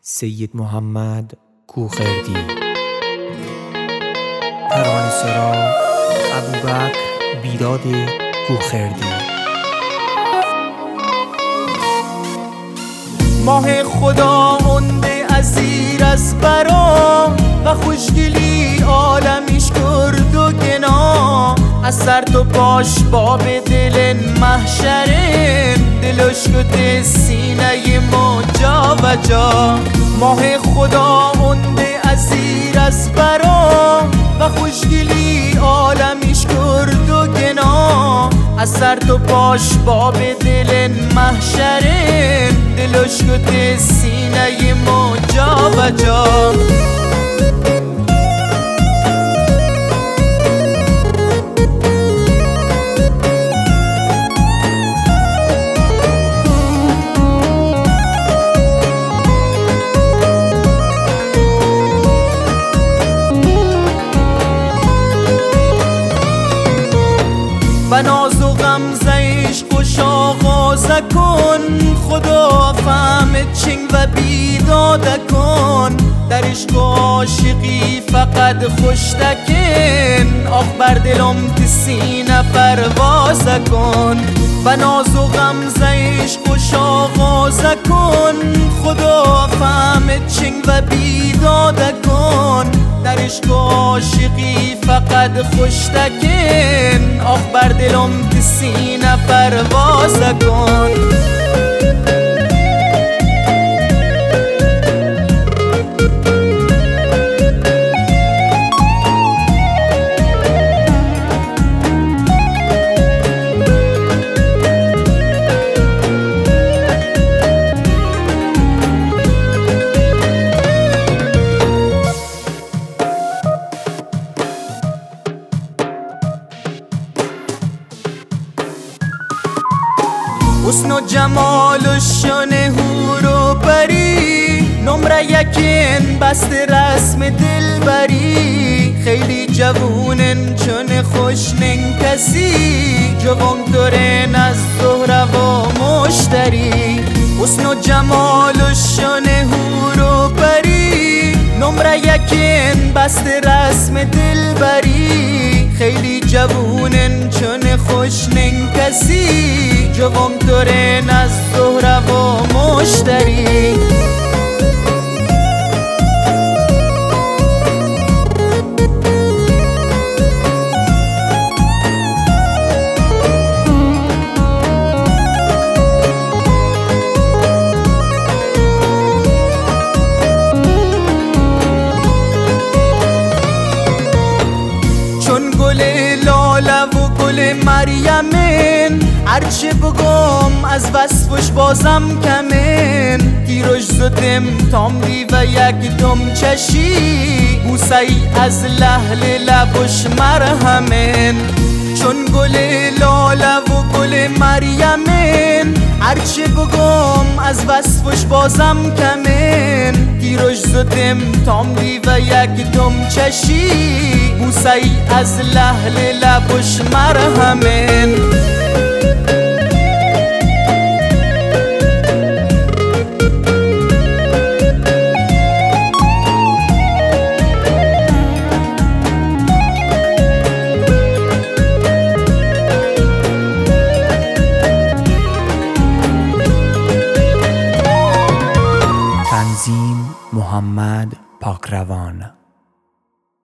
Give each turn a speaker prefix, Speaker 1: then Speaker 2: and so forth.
Speaker 1: سید محمد کوخردی. ترانه‌سرا ابوبکر بیداد کوخردی.
Speaker 2: ماه خدا مونده ازیر از برا و خوشگلی عالمیش کرد و گنا. از سر تو پاش باب دل محشرن، دلش کت سینه ما جا و جا. ماه خدا مونده ازیر از برا و خوشگلی عالمیش کرد و گنا. از سر تو پاش باب دل محشرن، دلش کت سینه ما جا و جا. و ناز و غمزه‌اش خوش آغاز کن، خدا فهم چنگ و بیداد کن. در عشق و عاشقی فقط خوش تکن، آخ بر دلم تی سینه پرواز کن. و ناز و غمزه‌اش خوش آغاز کن، خدا فهم چنگ و بیداد کن. در عشق و عاشقی فقط خوش تکن، آخ بر دلم تی سینه پرواز کن. حسن و جمال و شان هور و پری، نمره یکین بست رسم دلبری. خیلی جوونن چون خوشنن کسی، جوان دارن از زهره و مشتری. حسن و جمال و شان هور و پری، نمره یکین بست رسم دلبری. خیلی جوونن چون خوشنن کسی، جوان دارن از زهره و مشتری. چون گل لاله و گل مریمن، هرچه بگم از وصفش بازم کمن. دیروش زدم تامری و یک دم چشی، بوسه ای از لحل لبش مرهمن. چون گل لاله و گل مریمن، هرچه بگم از وصفش بازم کمن. دیروش زدم تامری و یک دم چشی، بوسه ای از لحل لبش مرهمن.
Speaker 1: تنظیم محمد پاکروان.